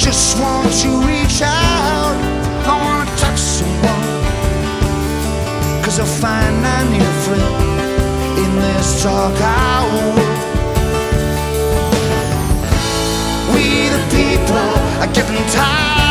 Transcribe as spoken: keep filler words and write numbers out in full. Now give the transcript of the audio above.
just want to reach out. I wanna touch someone, 'cause I find I need a friend in this dark hour. We the people are getting tired